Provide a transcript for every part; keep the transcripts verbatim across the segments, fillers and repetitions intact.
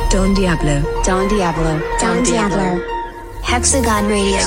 Don Diablo. Don Diablo. Don Diablo. Hexagon Radio.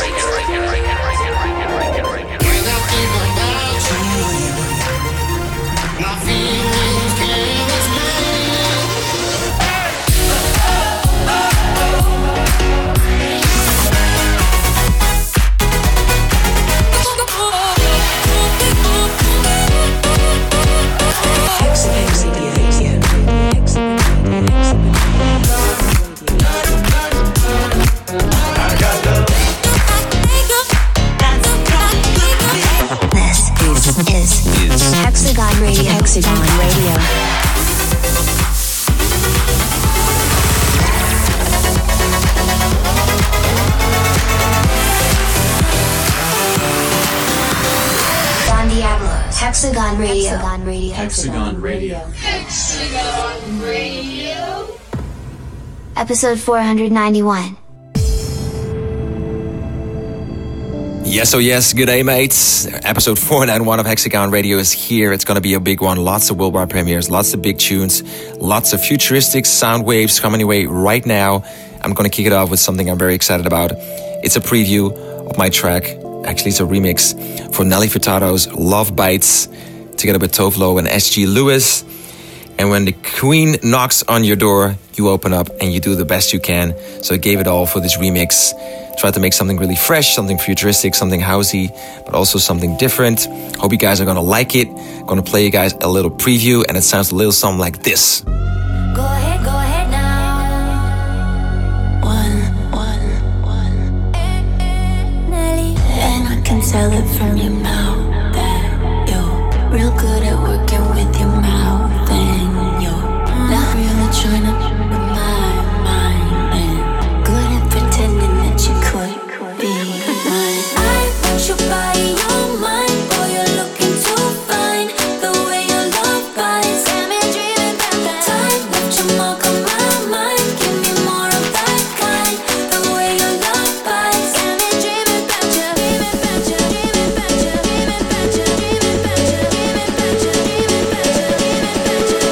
Hexagon Radio. Hexagon Radio. Don Diablo. Hexagon Radio. Hexagon Radio. Hexagon Radio. Hexagon Radio. Episode four ninety-one. Yes, oh yes, good day mates. Episode four ninety-one of Hexagon Radio is here. It's going to be a big one. Lots of worldwide premieres, lots of big tunes, lots of futuristic sound waves coming your way right now. I'm going to kick it off with something I'm very excited about. It's a preview of my track. Actually, it's a remix for Nelly Furtado's Love Bites, together with Tove Lo and S G Lewis. And when the queen knocks on your door, you open up and you do the best you can. So I gave it all for this remix. Tried to make something really fresh, something futuristic, something housey, but also something different. Hope you guys are gonna like it. I'm gonna play you guys a little preview, and it sounds a little something like this. Go ahead, go ahead now. One, one, one. Nelly. And I can tell it from your mouth that you're real good at working with your mouth, and you're not really trying to with my mind, and good at pretending that you could be mine. I want your body, your mind, boy, you're looking too fine. The way your love bites, got me dreaming about that time. Left your mark on my mind, give me more of that kind. The way your love bites, got me dreaming about you, dreaming about you, dreaming about you, dreaming about you, dreaming about you, dreaming about you, dreaming about you, dreaming about you,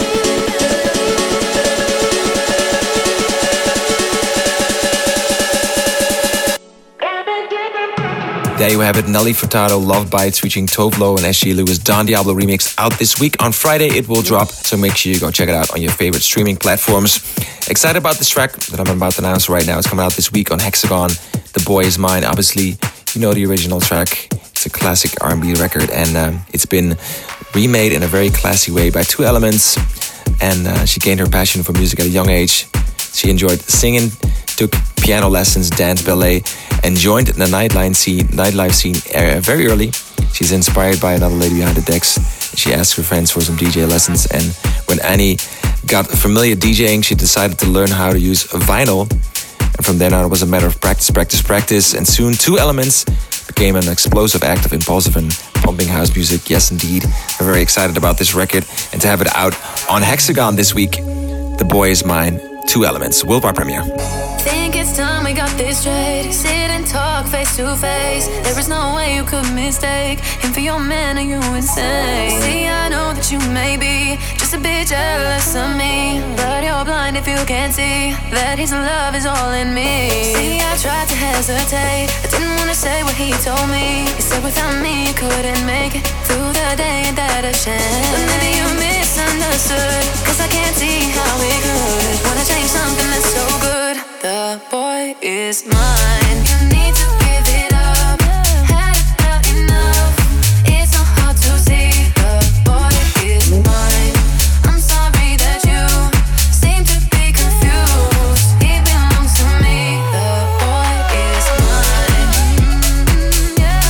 There you have it, Nelly Furtado, Love Bites, featuring Tove Lo and S G Lewis. Don Diablo remix out this week. On Friday it will drop, so make sure you go check it out on your favorite streaming platforms. Excited about this track that I'm about to announce right now. It's coming out this week on Hexagon. The Boy Is Mine. Obviously, you know the original track. It's a classic R and B record, and um, it's been remade in a very classy way by Two Elements. And uh, she gained her passion for music at a young age. She enjoyed singing, took piano lessons, dance, ballet, and joined the nightlife scene, nightlife scene uh, very early. She's inspired by another lady behind the decks. She asked her friends for some D J lessons, and when Annie got familiar DJing, she decided to learn how to use vinyl. And from then on, it was a matter of practice, practice, practice, and soon Two Elements became an explosive act of impulsive and pumping house music. Yes, indeed. We're very excited about this record and to have it out on Hexagon this week. The Boy Is Mine, Two Elements, worldwide premiere. Think it's time we got this straight. Sit and talk face to face. There is no way you could mistake him for your man, are you insane? See, I know that you may be just a bit jealous of me, but you're blind if you can't see that his love is all in me. See, I tried to hesitate, I didn't want to say what he told me. He said without me you couldn't make it through the day, and that a shame. But maybe you misunderstood, cause I can't see how we could wanna change something that's so good. The boy is mine. You need to give it up. Had about enough. It's not hard to see. The boy is mine. I'm sorry that you seem to be confused. He belongs to me. The boy is mine. Mm-hmm, yeah.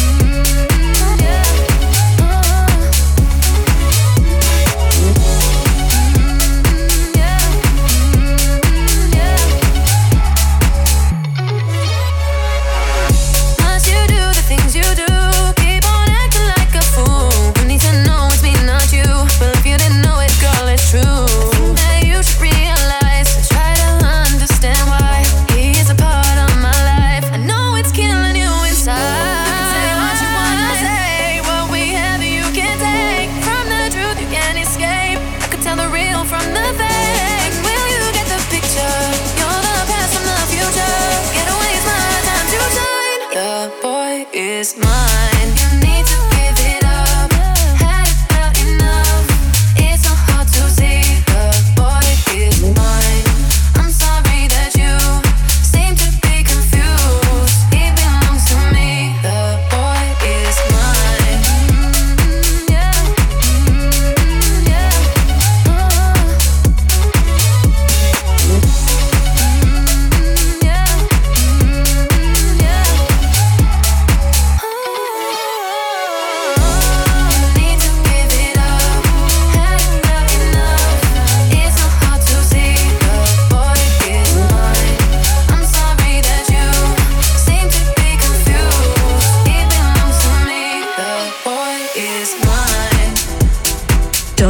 Mm-hmm, yeah. Mm-hmm, yeah. Mm-hmm, yeah.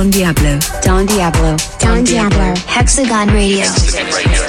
Don Diablo. Don Diablo. Don Diablo. Hexagon Radio. Hexagon Radio.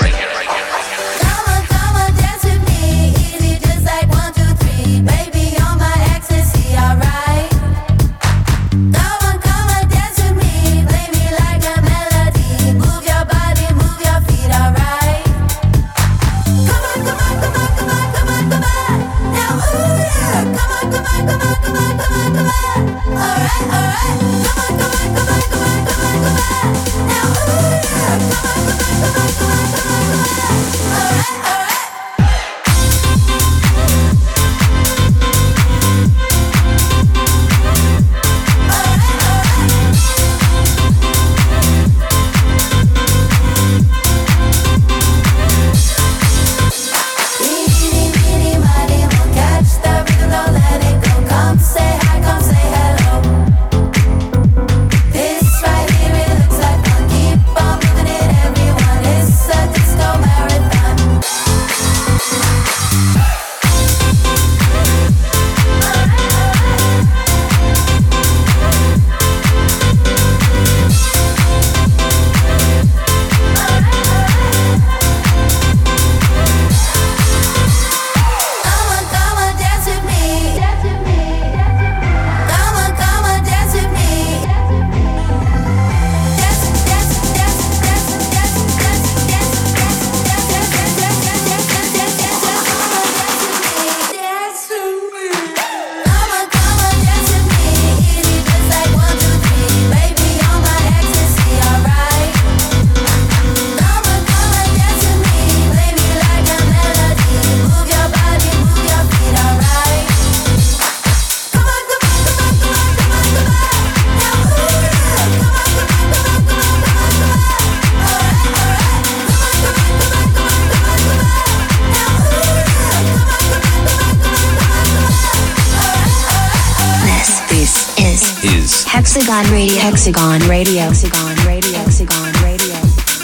Hexagon Radio. Hexagon Radio. Hexagon Radio. Hexagon Radio.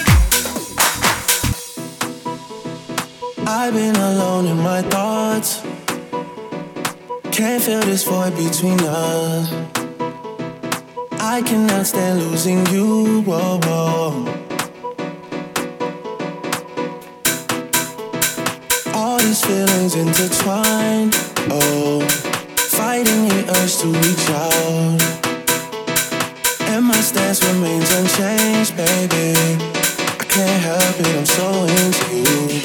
I've been alone in my thoughts. Can't feel this void between us. I cannot stand losing you. Whoa, whoa. All these feelings intertwined. Oh, fighting the urge to reach out. And my stance remains unchanged, baby. I can't help it, I'm so into you.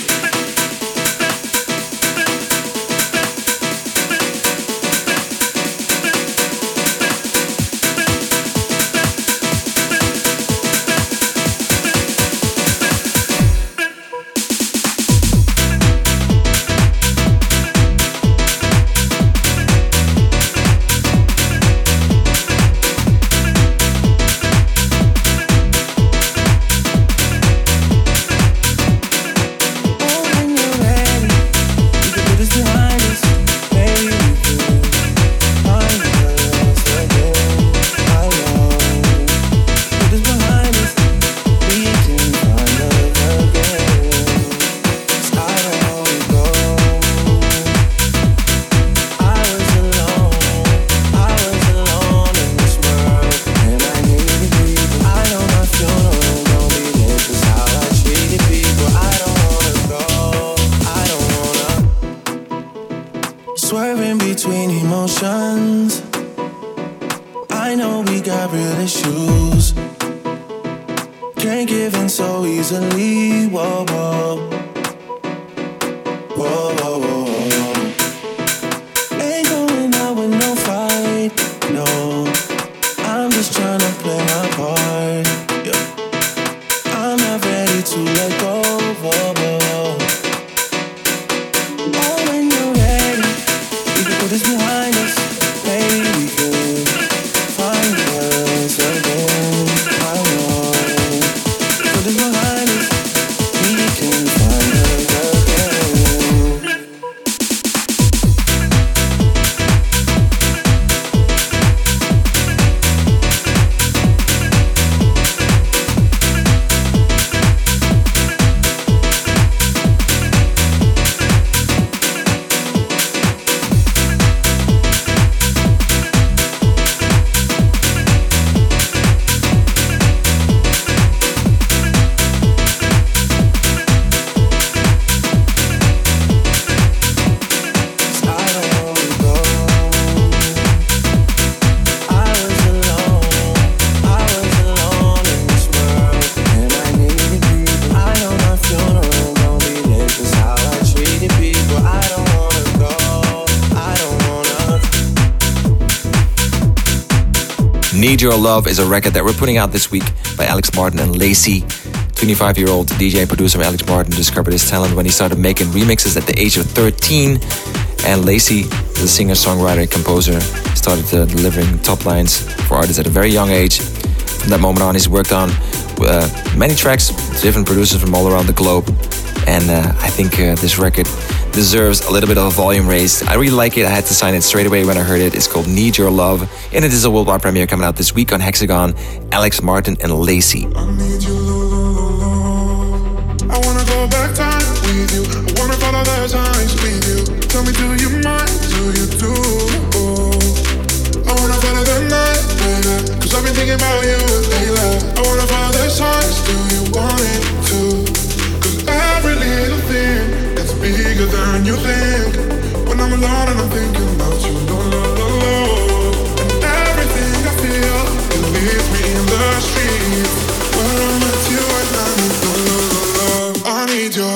Need Your Love is a record that we're putting out this week by Alex Martin and Lacey. twenty-five-year-old D J and producer Alex Martin discovered his talent when he started making remixes at the age of thirteen. And Lacey, the singer, songwriter, composer, started uh, delivering top lines for artists at a very young age. From that moment on, he's worked on uh, many tracks with different producers from all around the globe. And uh, I think uh, this record deserves a little bit of a volume raise. I really like it. I had to sign it straight away when I heard it. It's called Need Your Love, and it is a worldwide premiere coming out this week on Hexagon. Alex Martin and Lacey. I need you, I wanna go back time with you. I wanna follow the signs with you. Tell me, do you mind? Do you do? I wanna follow the night, baby, cause I've been thinking about you lately. I wanna follow the signs. Do you want it to? Cause every little thing gets bigger than you think. When I'm alone and I'm thinking about you, no, no, no, no. And everything I feel, it leaves me in the streets. When I'm with you and I need no, no, no, no. I need your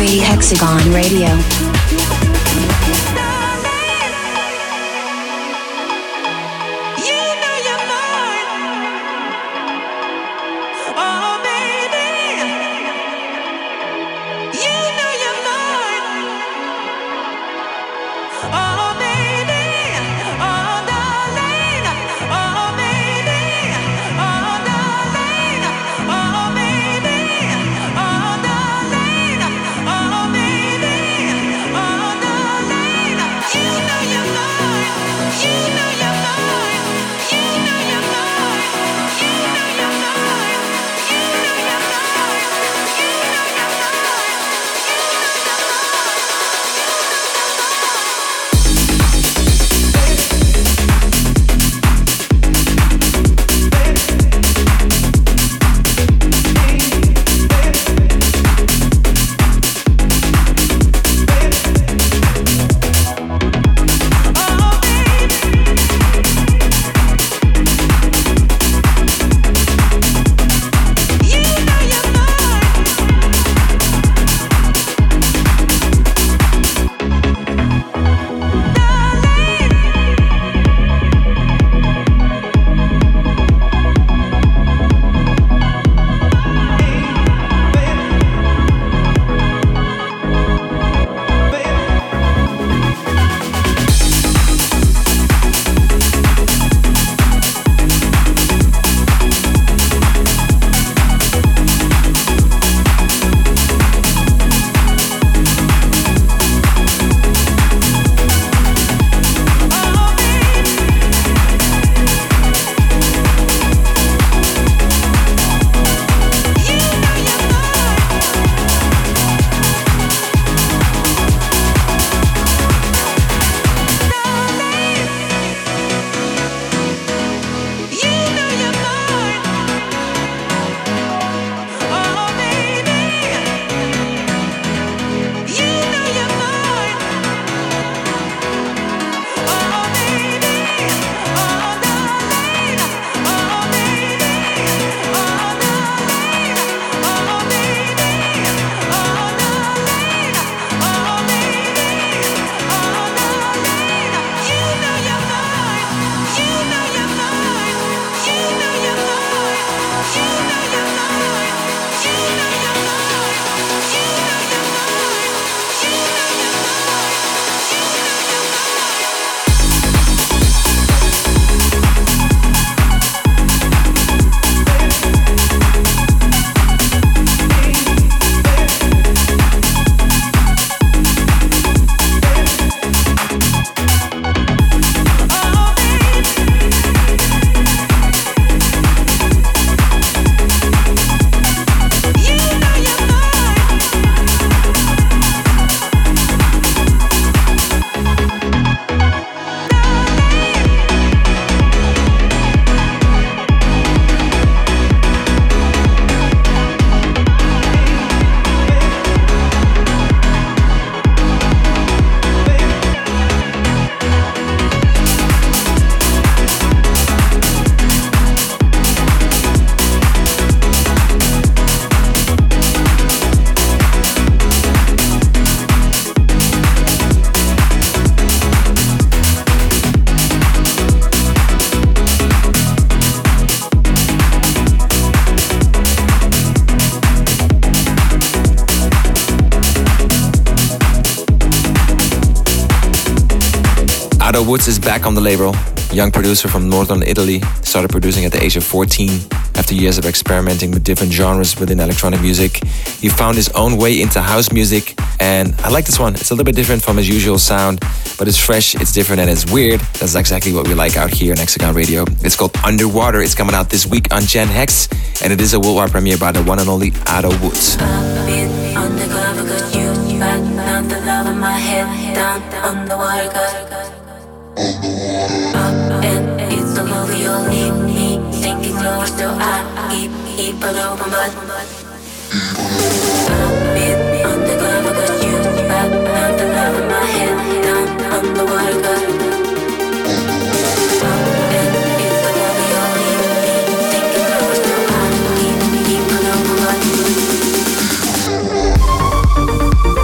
Radio, Hexagon Radio. Otto Woods is back on the label. Young producer from northern Italy, started producing at the age of fourteen. After years of experimenting with different genres within electronic music, he found his own way into house music, and I like this one. It's a little bit different from his usual sound, but it's fresh, it's different, and it's weird. That's exactly what we like out here on Hexagon Radio. It's called Underwater. It's coming out this week on Gen Hex, and it is a worldwide premiere by the one and only Otto Woods. I've been undercover, got you back, not the love in my head, down on the water, got up, and it's the love you leave me sinking lower, so I keep, keep it open, but I've been undercover, got you back, not the love in my head, down on the water, got up, and it's the love you leave me sinking lower, so I keep, keep it open, but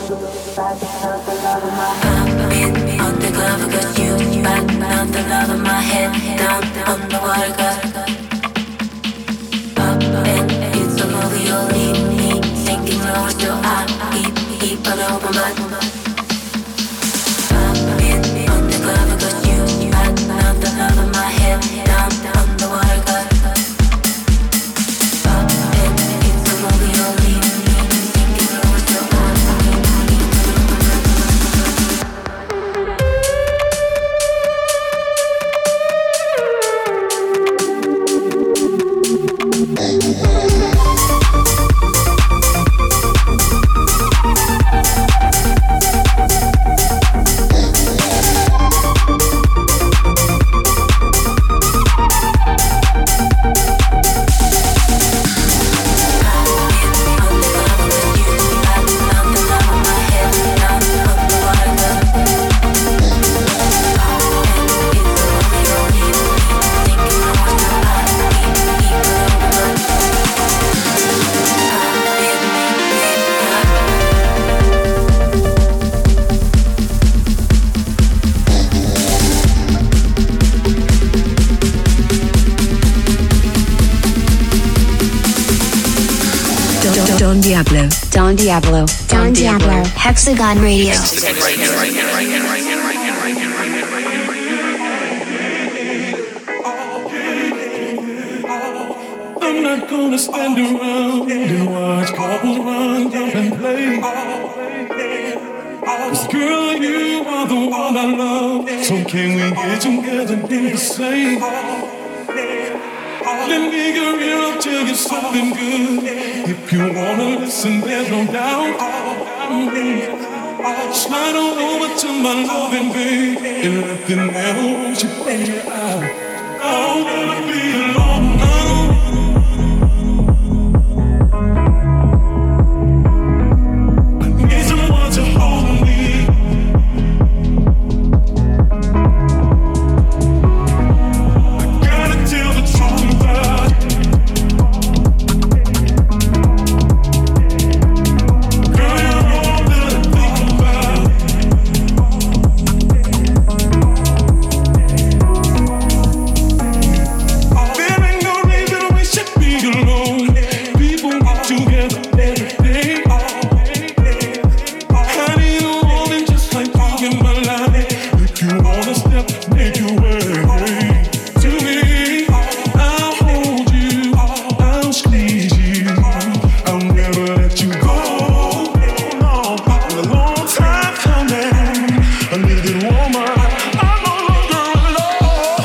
Don Diablo. Don Diablo. Don Diablo. Hexagon Radio. I'm not gonna stand around and watch couples run, jump and play. Cause girl, you are the one I love. So can we get together and do the same? Let me get real, I'll tell you something good. If you wanna listen, there's no doubt. Slide on over to my loving babe and let the devil won't you bring it out. I don't wanna be alone. I need someone to hold me. I gotta tell the truth about it. Girl, you're all that I think about. There ain't no reason we should be alone. People get together every day. I need a woman just like you in my life. If you wanna step, make your way to me. I'll hold you, I'll squeeze you. I'll never let you go. No, been a long time coming. I need it, woman. I'm no longer alone.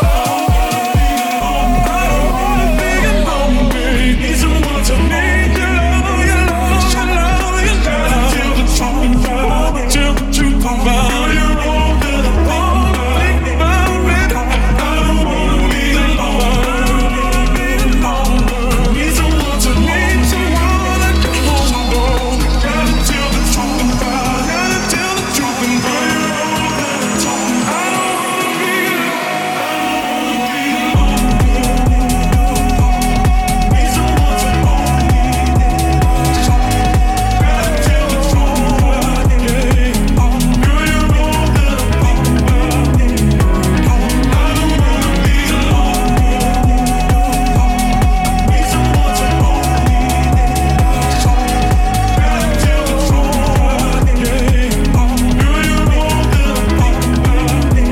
I don't wanna be alone, babe. Need someone to make you love, you love, you love, you love. Tell the truth about it. Tell the truth about it. You're all that I think about it. I don't wanna be alone. Need someone to need someone I can hold on. Gotta tell the truth about it. Gotta tell the truth about it. You're all that I talk. I don't wanna be alone. Need someone to hold me. Gotta tell the truth about it. Girl, you're all that I think about. I don't wanna be alone. Need someone to hold me. Gotta tell the truth about it. Girl, you're all that I think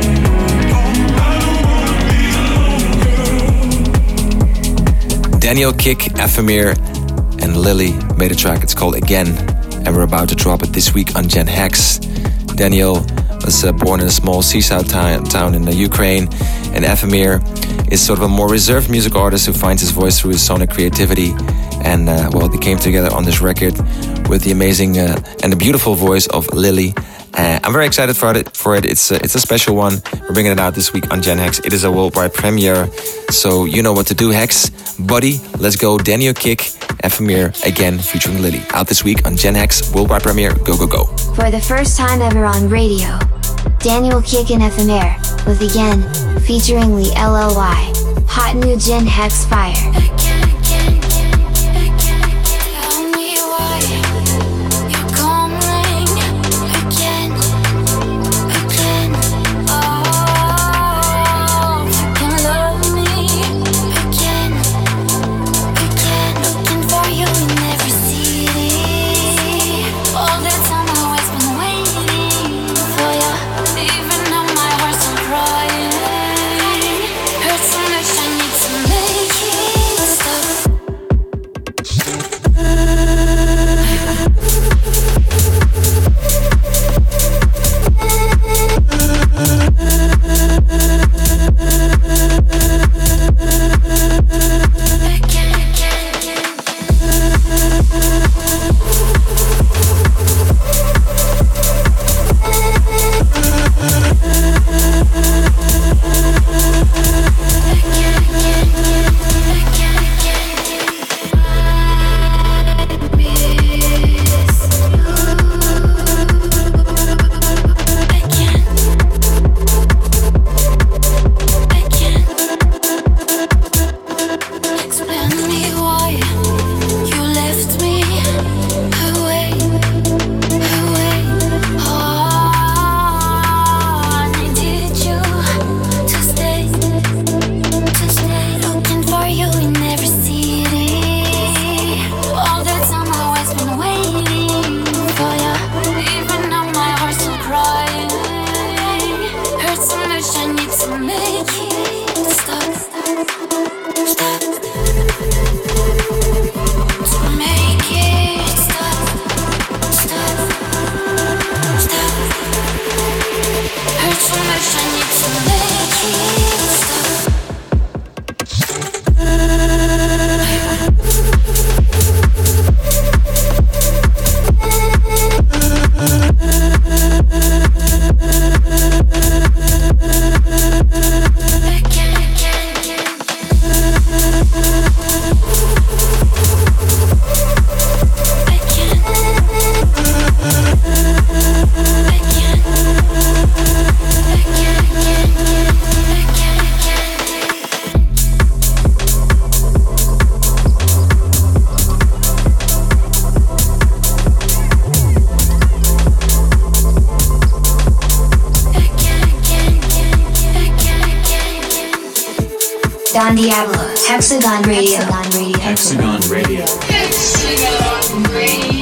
about. Daniel Kick, Ephemere, and Lily made a track. It's called Again, and we're about to drop it this week on Gen Hex. Daniel was uh, born in a small seaside town, town in uh, Ukraine, and Ephemere is sort of a more reserved music artist who finds his voice through his sonic creativity. And uh, well, they came together on this record with the amazing uh, and the beautiful voice of Lily. Uh, I'm very excited for it. For it, it's a, it's a special one. We're bringing it out this week on Gen Hex. It is a worldwide premiere, so you know what to do, Hex, buddy. Let's go, Daniel Kick, Ephemere, Again, featuring Lily. Out this week on Gen Hex, worldwide premiere. Go go go! For the first time ever on radio, Daniel Kick and Ephemere with Again, featuring Lee L L Y. Hot new Gen Hex fire. Tell me why you come rain, Don Diablo, Hexagon Radio. Hexagon Radio. Hexagon Radio.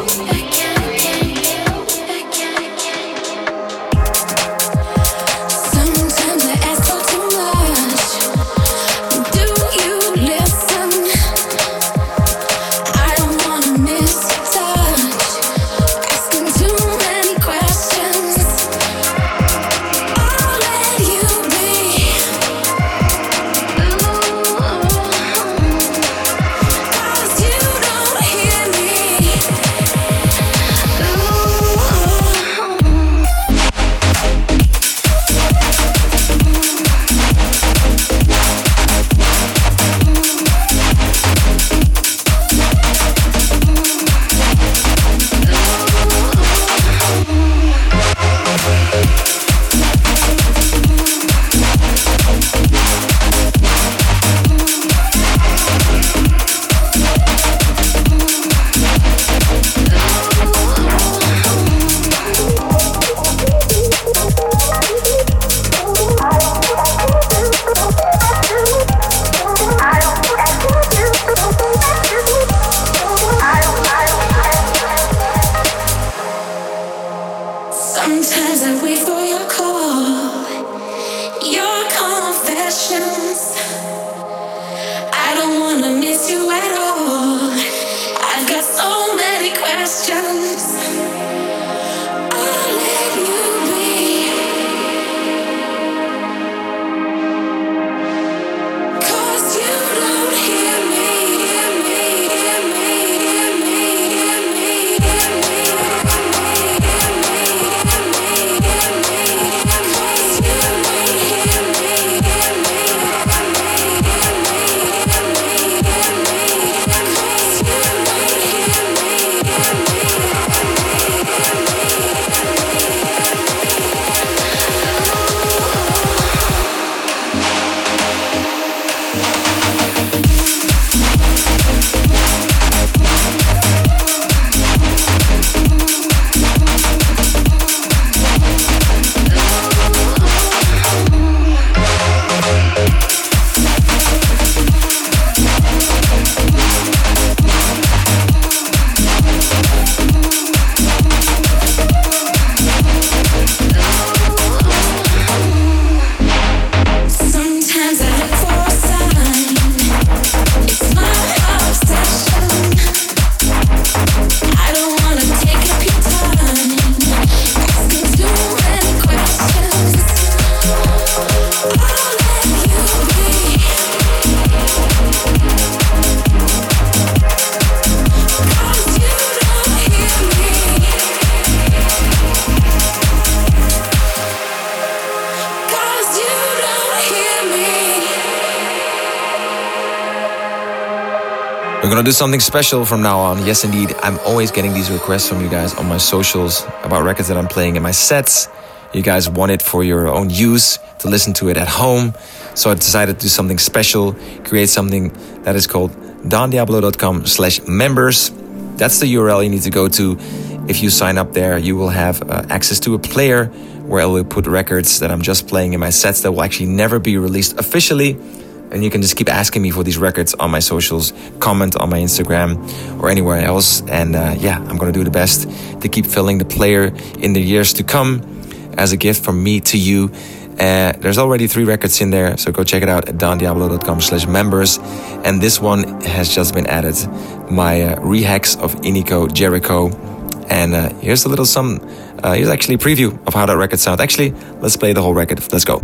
We're gonna do something special from now on. Yes, indeed, I'm always getting these requests from you guys on my socials about records that I'm playing in my sets. You guys want it for your own use, to listen to it at home. So I decided to do something special, create something that is called dondiablo.com slash members. That's the U R L you need to go to. If you sign up there, you will have uh, access to a player where I will put records that I'm just playing in my sets that will actually never be released officially. And you can just keep asking me for these records on my socials, comment on my Instagram or anywhere else. And uh, yeah, I'm going to do the best to keep filling the player in the years to come as a gift from me to you. Uh, there's already three records in there, so go check it out at dondiablo.com slash members. And this one has just been added, my uh, rehex of Inigo Jericho. And uh, here's a little some, uh, here's actually a preview of how that record sounds. Actually, let's play the whole record. Let's go.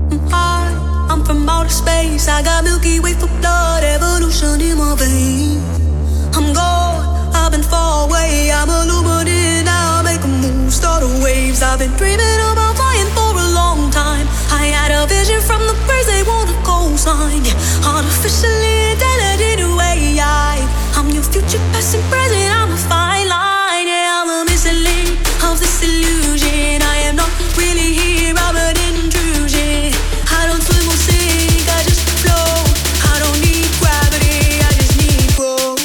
I'm from outer space, I got Milky Way for blood, evolution in my veins. I'm gone, I've been far away, I'm illuminated now, make a move, start the waves. I've been dreaming about flying for a long time. I had a vision from the birds, they want a cosign. Artificially intelligent way, I, I'm your future, past and present, I'm a fine line. Yeah, I'm a missing link of this illusion. I am not really here, I'm an intrusion. I don't swim or sink, I just float. I don't need gravity, I just need growth.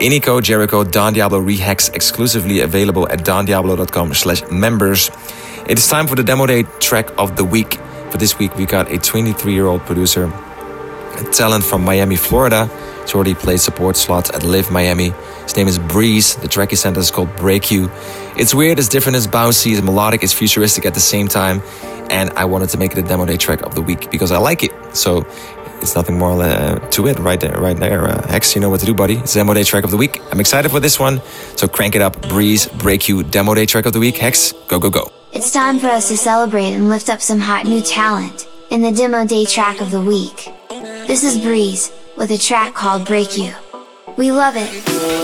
Inico, Jericho, Don Diablo Rehex exclusively available at dondiablo.com slash members. It is time for the Demo Day track of the week. For this week, we got a twenty-three-year-old producer, a talent from Miami, Florida. He's already played support slots at Live Miami. His name is Breeze. The track he sent us is called Break You. It's weird, it's different, it's bouncy, it's melodic, it's futuristic at the same time. And I wanted to make it a Demo Day track of the week because I like it. So it's nothing more uh, to it right there. Right there. Uh, Hex, you know what to do, buddy. It's Demo Day track of the week. I'm excited for this one. So crank it up. Breeze, Break You, Demo Day track of the week. Hex, go, go, go. It's time for us to celebrate and lift up some hot new talent in the Demo Day track of the week. This is Breeze with a track called Break You. We love it.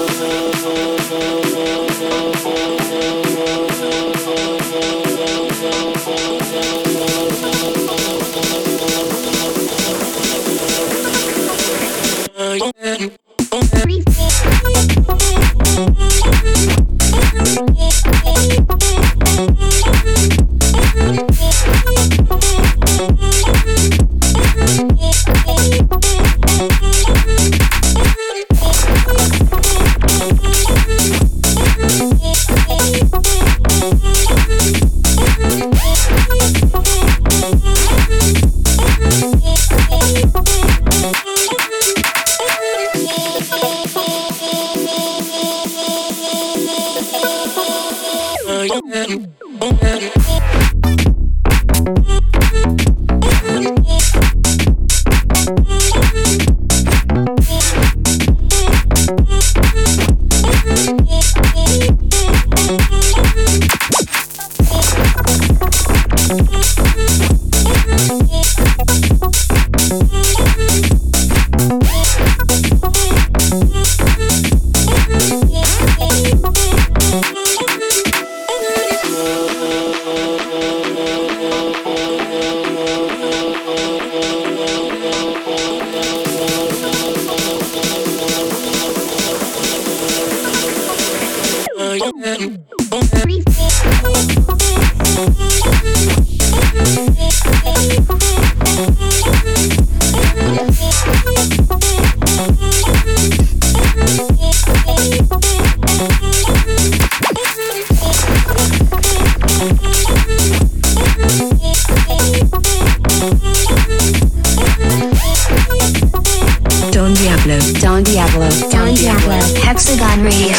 Don Diablo, Don Diablo, Don Diablo, Hexagon Radio.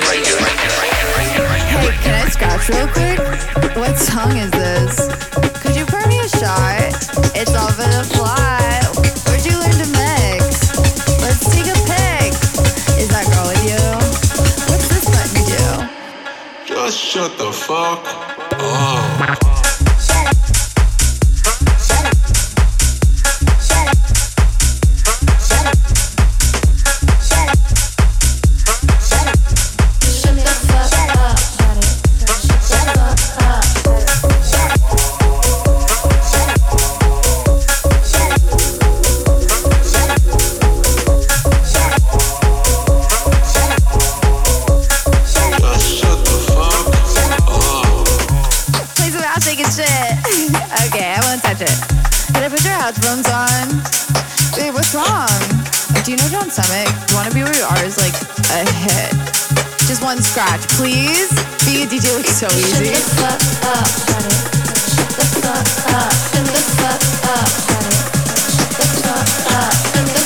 Hey, can I scratch real quick? What song is this? Could you pour me a shot? It's all for the fly. Where'd you learn to mix? Let's take a pic. Is that girl with you? What's this button do? Just shut the fuck up. Headphones on. Babe, what's wrong? Do you know John Summit? Do you want to be where you are is like a hit. Just one scratch, please. Being a D J looks so easy. Shut the fuck up, shut it. Shut the fuck up, shut the fuck up, shut it. Shut the fuck up, shut the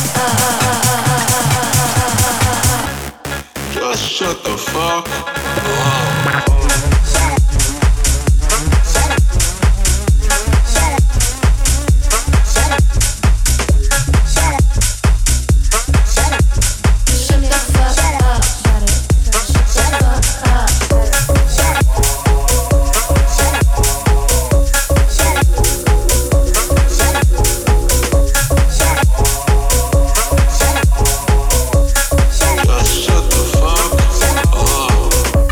fuck up. Just shut the fuck up. Just shut the fuck up.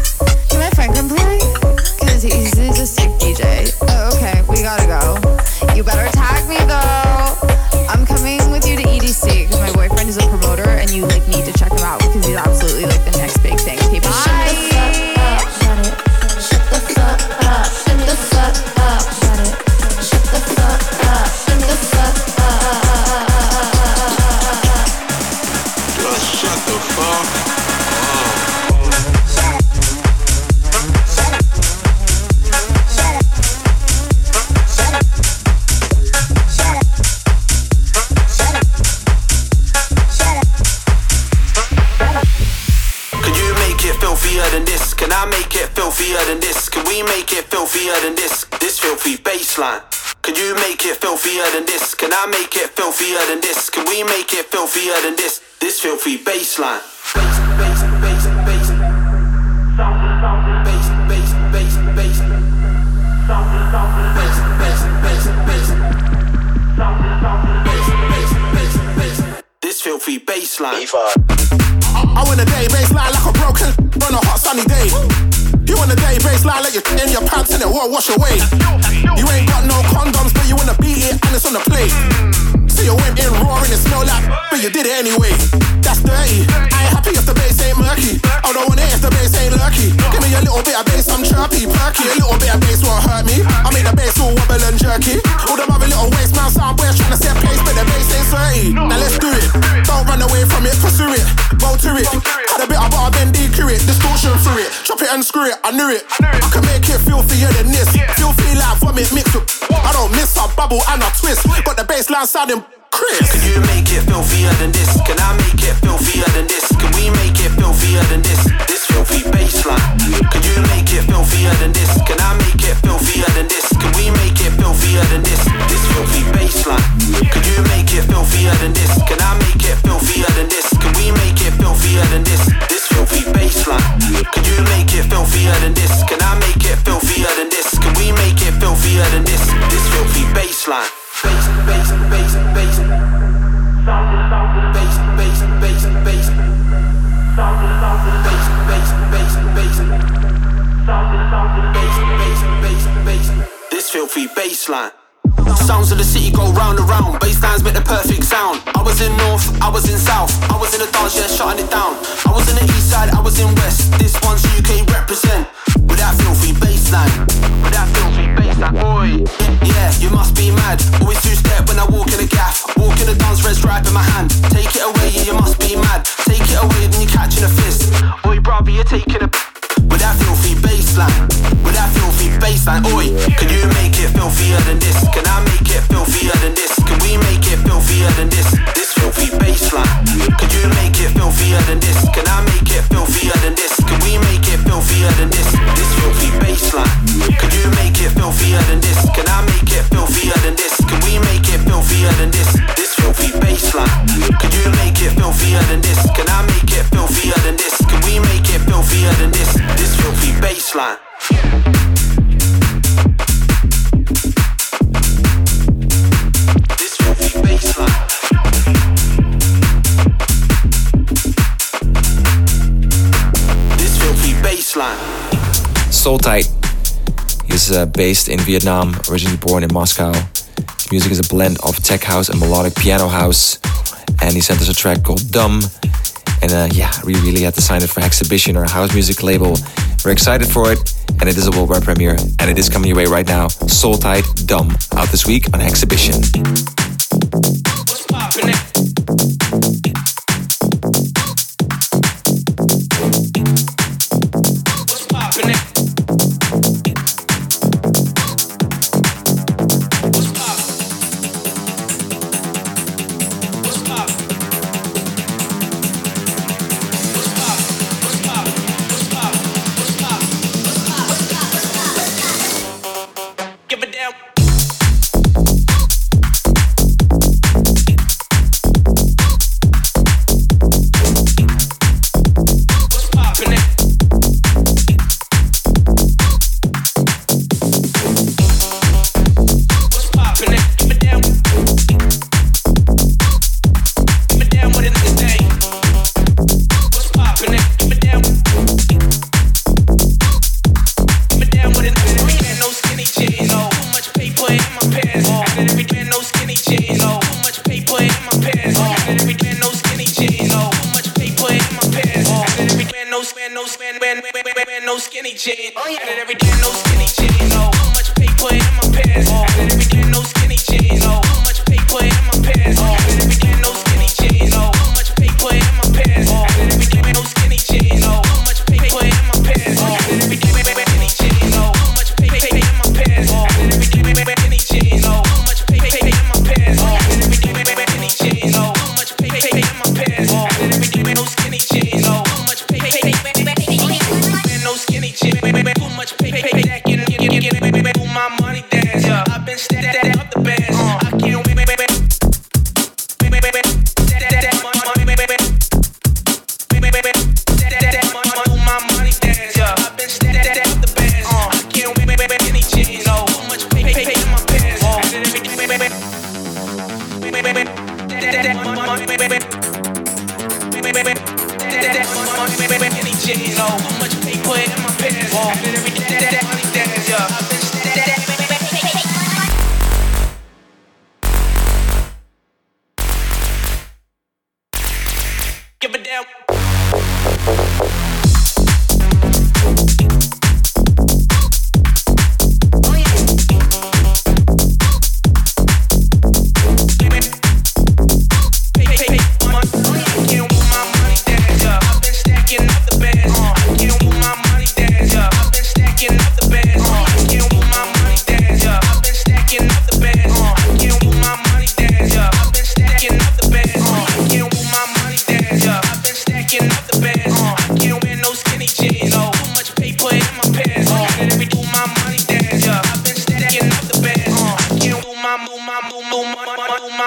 filthier than this? This filthy bassline. Can you make it filthier than this? Can I make it filthier than this? Can we make it filthier than this? This filthy bassline. Bass, bass, bass, bass. Bass, bass, bass, bass. Bass, bass, bass, bass. Bass, bass, bass, bass. This filthy bassline. I win a day bassline like a broken on a hot sunny day. You want a day bassline like you're in your pants and it won't wash away. You ain't got no condoms, but you wanna beat it and it's on the plate. So you went in raw and it smell like, but you did it anyway. That's dirty. I ain't happy if the bass ain't murky. I don't want it if the bass ain't lurky. Give me a little bit of bass, I'm chirpy, perky. A little bit of bass won't hurt me. I make the bass all wobble and jerky. All them other little waste man sound boys trying to set pace, but the bass ain't thirty. Now let's do it. Don't run away from it, pursue it, go to it. Had a bit of bar, then D Q it, distortion through it. Chop it and screw it, I knew it. I can make it filthier than this. Filthy like vomit mixed with. I don't miss, I bubble and I twist. Got the bass line sounding Chris. Can you make it filthier than this? Can I make it filthier than this? Can we make it filthier than this? This filthy bassline. Can you make it filthier than this? Can I make it filthier than this? Can we make it filthier than this? This filthy bassline. Can you make it filthier than this? Can I make it filthier than this? Can we make it filthier than this? This filthy bassline. Can you make it filthier than this? Can I make it filthier than this? Can we make it filthier than this? This filthy bassline. Bass, bass, bass, bass. Bass, bass, bass, bass. Bass, bass, bass, bass. Bass, bass, bass, bass. This filthy bassline. Sounds of the city go round and round. Basslines make the perfect sound. I was in north, I was in south. I was in the dance, yeah, shutting it down. I was in the east side, I was in west. This one's U K represent. With that filthy bassline. With that filthy bassline. Boy, yeah, you must be mad. Always two-step when I walk in the gaff. Walk in the dance, red stripe in my hand. Take it away, yeah, you must be mad. Take it away, then you're catching a fist. Oi, brother, you're taking a... With that filthy bassline. With that filthy bassline. Oi, can you make it filthier than this? Can I make it filthier than this? Can we make it filthier than this? This filthy bassline. Can you make it filthier than this? Can I make it filthier than this? Can we make it filthier than this? This filthy bassline. Can you make it filthier than this? Can I make it filthier than this? Can we make it filthier than this? This filthy bassline. Can you make it filthier than this? Can I make it filthier than this? Can we make it filthier than this? This filthy bassline. This filthy bassline. This filthy bassline. Soul Tight. He's uh, based in Vietnam, originally born in Moscow. His music is a blend of tech house and melodic piano house. And he sent us a track called Dumb. And uh, yeah, we really had to sign it for Exhibition, our house music label. We're excited for it, and it is a worldwide premiere, and it is coming your way right now. Soul Tight, Dumb, out this week on Exhibition. What's poppin'? What's poppin'? What's poppin'? What's poppin'? Give a damn. no skinny jeans. Oh yeah. And every day no skinny jeans. Oh, too much paper in my pants. Oh, and every day no skinny jeans. Oh, too much paper in my pants. Oh, and every day no skinny jeans. Oh, too much paper in my pants. Oh, and every day no skinny jeans. Oh, too much paper in my pants. Oh, and every day skinny jeans. Oh, too much paper in my pants. Oh, and every day skinny jeans. Oh, too much paper in my pants. Oh, and every day skinny jeans. Oh, too much paper in my pants. Oh, and every day no skinny jeans. Oh, too much paper in my pants. No skinny jeans. Too much paper.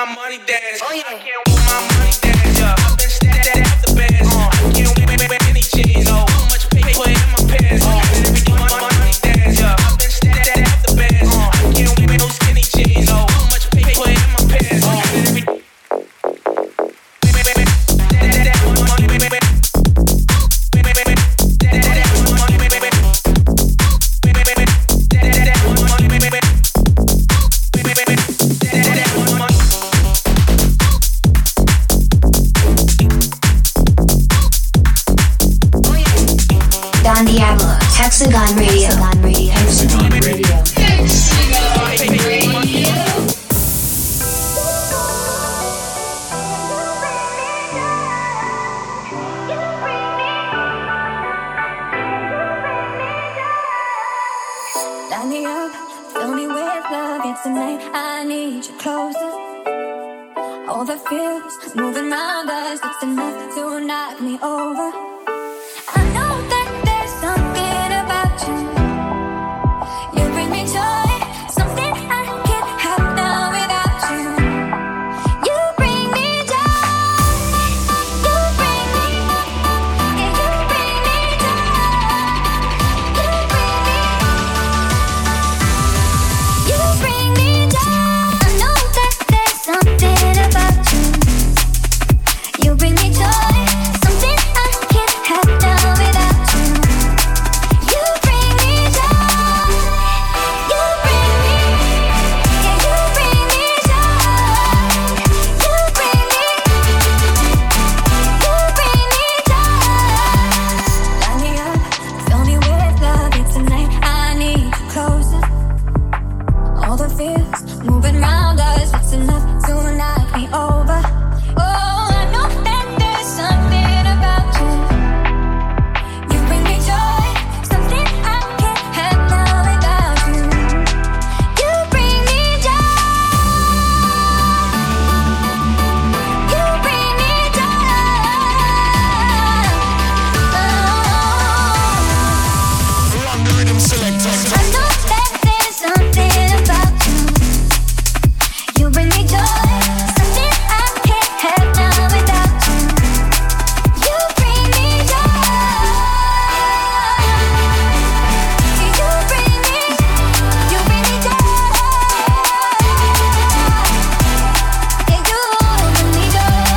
my money dance. Oh, yeah. I can't with my money dance. Yeah. I've been stacked at the bands. Uh. I can't win with any cheese. Oh. Too much paper in my pants. Oh. Every day my money dance. Yeah. I've been stacked at the bands. Uh. I can't win with no skinny cheese. Oh. Too much paper in my pants. Oh. Every Don Diablo, Hexagon Radio. Hexagon Radio. Hexagon Radio. Hexagon Radio. Light me up, fill me with love. It's tonight, I need you closer. All the feels moving around us, it's enough to knock me over. I know that there's something about you. You bring me joy, something I can't have now without you. You bring me joy, you bring me, yeah, you bring me joy. You bring me, you bring me joy. I know that there's something about you. You bring me joy, something I can't have now without you. You bring me joy, you bring me, yeah, you bring me joy. You bring me, you bring me joy. Light me up, fill me with love. It's tonight, I need you closer. All the feels moving around us, it's enough to knock me over. Oh, I know that there's something about you. You bring me joy, something I can't have now without you. You bring me joy, you bring me joy. Run the rhythm selector. I know that there's something about you. You bring me joy, something I can't have now without you. You bring me joy. You bring me, you bring me joy. Yeah, you bring me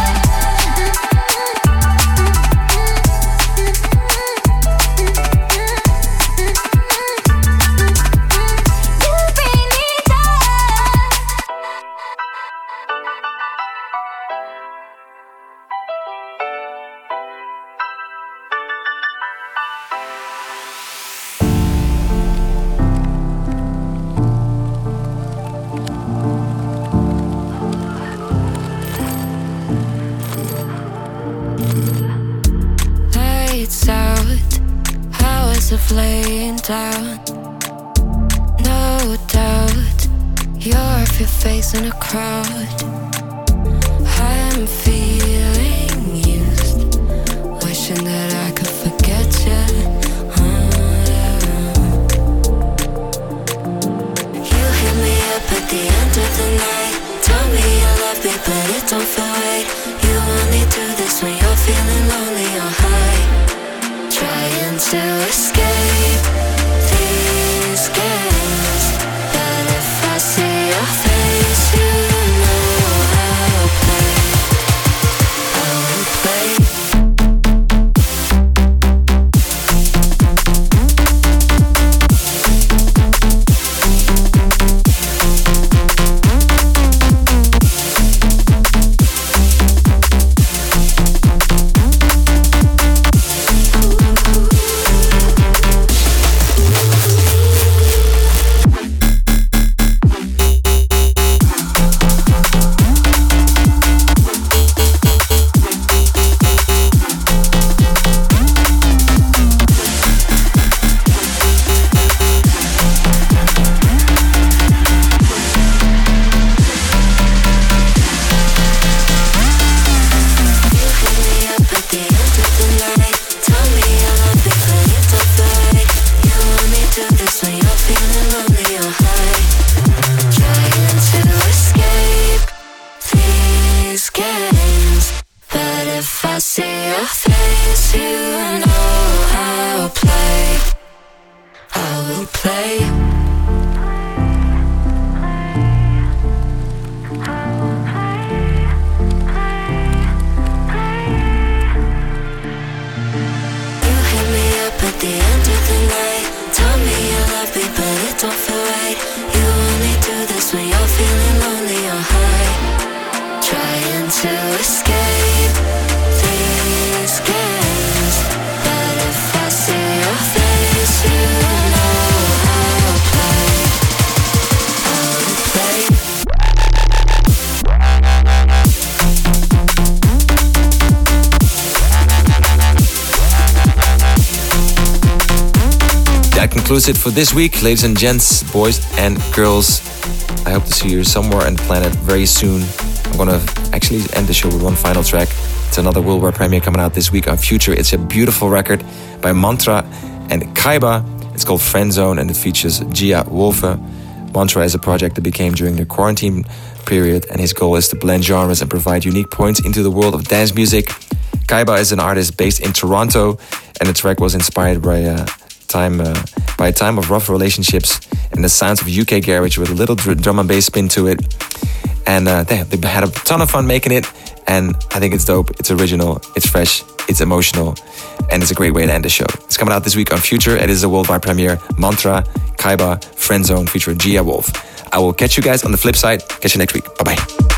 joy. You bring me joy. Lights out, hours of laying down. No doubt, you're off your face in a crowd. I'm feeling used, wishing that I could forget you. You hit me up at the end of the night. Tell me you love me, but it don't feel right. You only do this when you're feeling lonely or high. Trying to escape these games, but if I see your face, you know I'll play. I will play. exclusive for this week. Ladies and gents, boys and girls, I hope to see you somewhere on the planet very soon. I'm gonna actually end the show with one final track. It's another worldwide premiere coming out this week on Future. It's a beautiful record by Mantra and Kaiba. It's called Friend Zone and it features Gia Wolfe. Mantra is a project that became during the quarantine period, and his goal is to blend genres and provide unique points into the world of dance music. Kaiba is an artist based in Toronto, and the track was inspired by a time uh, by a time of rough relationships and the sounds of U K garage with a little dr- drum and bass spin to it. And uh, they, they had a ton of fun making it, and I think it's dope. It's original, it's fresh, it's emotional, and it's a great way to end the show. It's coming out this week on Future. It is a worldwide premiere. Mantra, Kaiba, Friend Zone featuring Gia Wolfe. I will catch you guys on the flip side. Catch you next week. Bye bye.